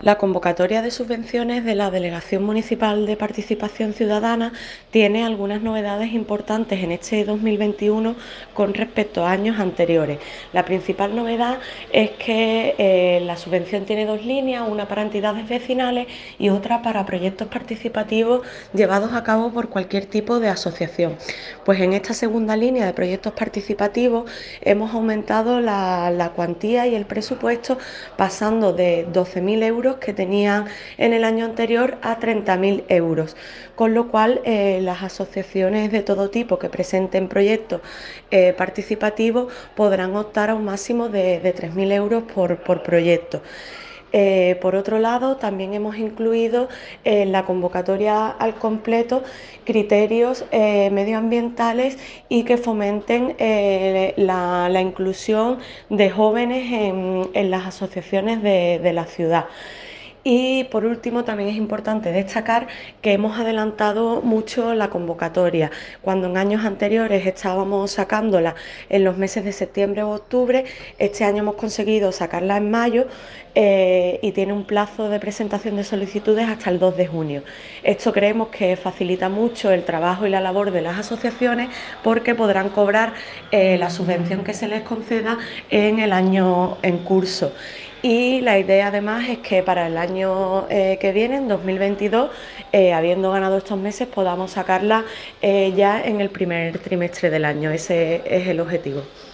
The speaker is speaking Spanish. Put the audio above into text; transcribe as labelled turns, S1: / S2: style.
S1: La convocatoria de subvenciones de la Delegación Municipal de Participación Ciudadana tiene algunas novedades importantes en este 2021 con respecto a años anteriores. La principal novedad es que la subvención tiene dos líneas, una para entidades vecinales y otra para proyectos participativos llevados a cabo por cualquier tipo de asociación. Pues en esta segunda línea de proyectos participativos hemos aumentado la cuantía y el presupuesto, pasando de 12.000 euros que tenían en el año anterior a 30.000 euros, con lo cual las asociaciones de todo tipo que presenten proyectos participativos podrán optar a un máximo de 3.000 euros por proyecto. Por otro lado, también hemos incluido en la convocatoria al completo criterios medioambientales y que fomenten la inclusión de jóvenes en las asociaciones de la ciudad. Y por último, también es importante destacar que hemos adelantado mucho la convocatoria. Cuando en años anteriores estábamos sacándola en los meses de septiembre o octubre, este año hemos conseguido sacarla en mayo y tiene un plazo de presentación de solicitudes hasta el 2 de junio. Esto creemos que facilita mucho el trabajo y la labor de las asociaciones, porque podrán cobrar la subvención que se les conceda en el año en curso. Y la idea además es que para el año que viene, en 2022, habiendo ganado estos meses, podamos sacarla ya en el primer trimestre del año. Ese es el objetivo.